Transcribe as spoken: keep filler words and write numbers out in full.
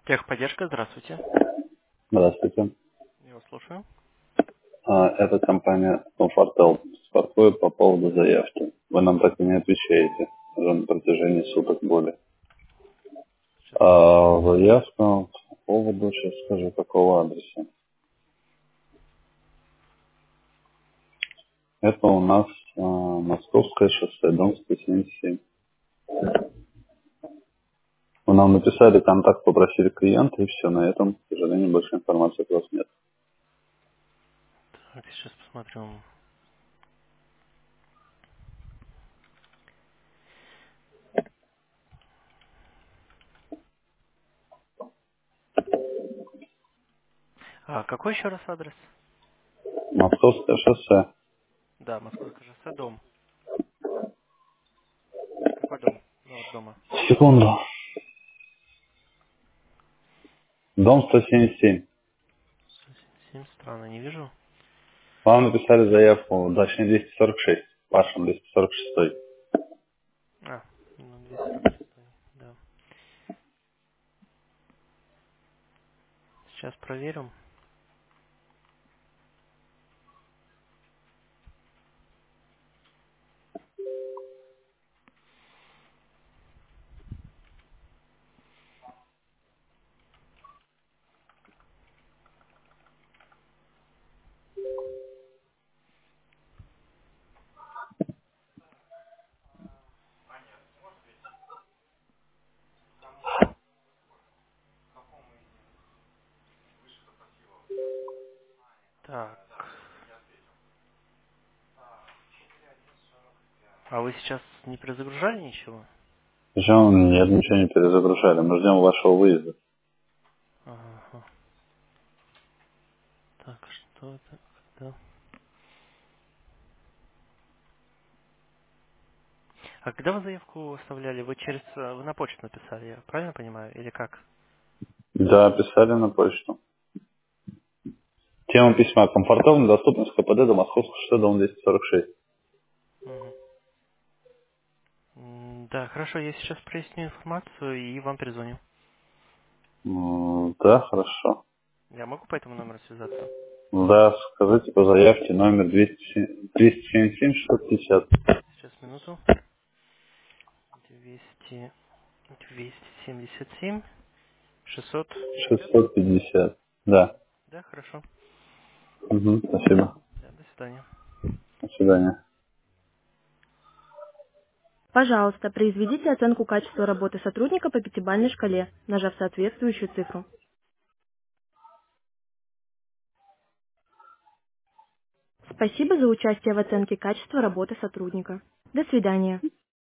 Техподдержка, здравствуйте. Здравствуйте. Я вас слушаю. А, Это компания Комфортел. Беспокоит по поводу заявки. Вы нам так и не отвечаете уже на протяжении суток более. Сейчас посмотрю. А заявка по поводу, сейчас скажу, какого адреса. Это у нас а, Московское шоссе, дом сто семьдесят семь. Вы нам написали контакт, попросили клиента, и все. На этом, к сожалению, больше информации от вас нет. Так, сейчас посмотрю. А какой еще раз адрес? Московское шоссе. Да, Московское шоссе, дом. Какой дом? Номер дома. Секунду. Дом сто семьдесят семь. сто семьдесят семь, странно, не вижу. Вам написали заявку, точнее двести сорок шесть. Вашим двести сорок шесть. А, ну, двести сорок шесть, да. Сейчас проверим. Так. А вы сейчас не перезагружали ничего? Причем нет, ничего не перезагружали. Мы ждем вашего выезда. Ага. Так, что это? Когда? А когда вы заявку оставляли, вы через э, вы на почту написали, я правильно понимаю, или как? Да, писали на почту. Тема письма. Комфортабельная доступность КПД до Московского шоссе, дом двести сорок шесть. Мгм. М, Да, хорошо, я сейчас проясню информацию и вам перезвоню. М, Да, хорошо. Я могу по этому номеру связаться? Да, скажите по заявке номер двести семьдесят семь шестьсот пятьдесят. Сейчас, минуту. двести, двести семьдесят семь, шестьсот пятьдесят. шестьсот пятьдесят. Да. Да, хорошо. Мгм, спасибо. Да, до свидания. До свидания. Пожалуйста, произведите оценку качества работы сотрудника по пятибалльной шкале, нажав соответствующую цифру. Спасибо за участие в оценке качества работы сотрудника. До свидания.